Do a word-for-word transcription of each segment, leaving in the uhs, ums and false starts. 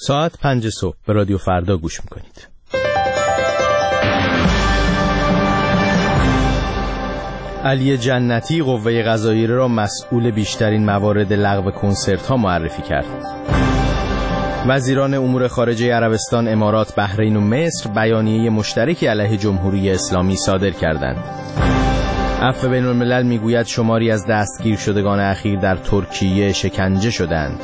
ساعت پنج صبح به رادیو فردا گوش میکنید. علی جنتی قوه قضاییه را مسئول بیشترین موارد لغو کنسرت ها معرفی کرد. وزیران امور خارجه عربستان، امارات، بحرین و مصر بیانیه مشترکی علیه جمهوری اسلامی صادر کردند. عفو بین الملل میگوید شماری از دستگیر شدگان اخیر در ترکیه شکنجه شدند.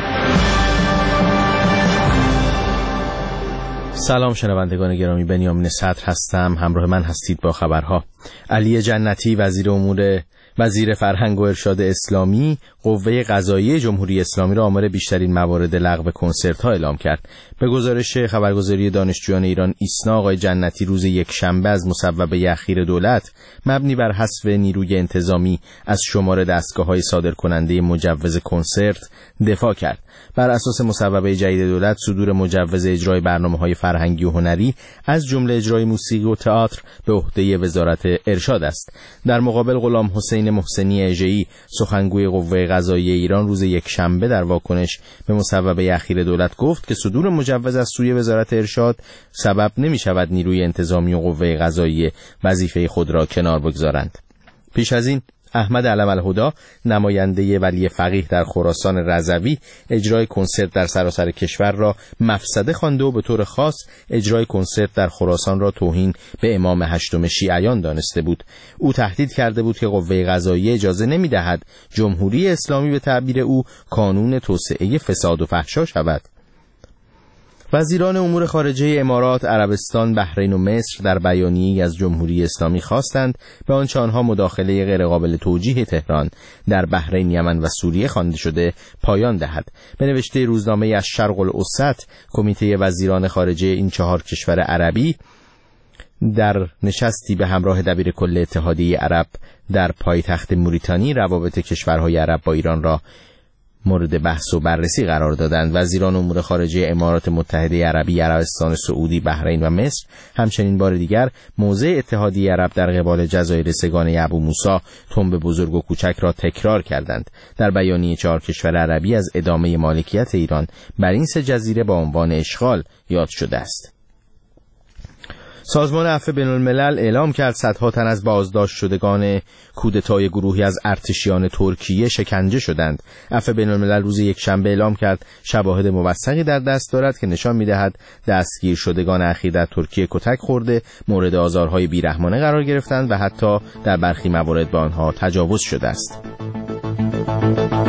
سلام شنوندگان گرامی، بنیامین صدر هستم. همراه من هستید با خبرها. علی جنتی وزیر امور وزیر فرهنگ و ارشاد اسلامی قوه قضاییه جمهوری اسلامی را آمار بیشترین موارد لغو کنسرت ها اعلام کرد. به گزارش خبرگزاری دانشجویان ایران ایسنا، آقای جنتی روز یک شنبه از مصوبه اخیر دولت مبنی بر حذف نیروی انتظامی از شمار دستگاه‌های صادرکننده مجوز کنسرت دفاع کرد. بر اساس مصوبه جدید دولت، صدور مجوز اجرای برنامه‌های فرهنگی و هنری از جمله اجرای موسیقی و تئاتر به عهده وزارت ارشاد است. در مقابل غلام حسین محسنی اژه‌ای، سخنگوی قوه قضاییه ایران، روز یک شنبه در واکنش به مصوبه اخیر دولت گفت که صدور مجوز از سوی وزارت ارشاد سبب نمی‌شود نیروی انتظامی و قوه قضاییه وظیفه خود را کنار بگذارند. پیش از این احمد علم الهدی، نماینده ولی فقیه در خراسان رضوی، اجرای کنسرت در سراسر کشور را مفسده خوانده و به طور خاص اجرای کنسرت در خراسان را توهین به امام هشتم شیعیان دانسته بود. او تهدید کرده بود که قوه قضاییه اجازه نمی‌دهد جمهوری اسلامی به تعبیر او کانون توسعه فساد و فحشا شود. وزیران امور خارجه امارات، عربستان، بحرین و مصر در بیانیه‌ای از جمهوری اسلامی خواستند به آنچه آنها مداخله غیرقابل توجیه تهران در بحرین، یمن و سوریه خوانده شده پایان دهد. به نوشته روزنامه از شرق الاوسط، کمیته وزیران خارجه این چهار کشور عربی در نشستی به همراه دبیر کل اتحادیه عرب در پایتخت موریتانی روابط کشورهای عرب با ایران را مورد بحث و بررسی قرار دادند. وزیران امور خارجه امارات متحده عربی، عربستان سعودی، بحرین و مصر همچنین بار دیگر موضع اتحادیه عرب در قبال جزایر سگانه ابو موسی، تنب بزرگ و کوچک را تکرار کردند. در بیانیه چهار کشور عربی از ادامه مالکیت ایران بر این سه جزیره با عنوان اشغال یاد شده است. سازمان عفو بین الملل اعلام کرد صدها تن از بازداشت شدگان کودتای گروهی از ارتشیان ترکیه شکنجه شدند. عفو بین الملل روز یک شنبه اعلام کرد شواهد موثقی در دست دارد که نشان می‌دهد دستگیر شدگان اخیر در ترکیه کتک خورده، مورد آزارهای بیرحمانه قرار گرفتند و حتی در برخی موارد به آنها تجاوز شده است.